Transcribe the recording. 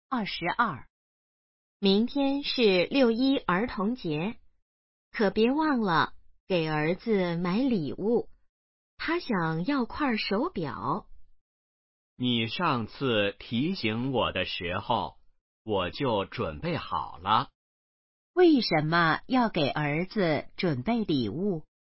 22。明天是6·1儿童节，可别忘了给儿子买礼物，他想要块手表。 你上次提醒我的时候，我就准备好了。 为什么要给儿子准备礼物？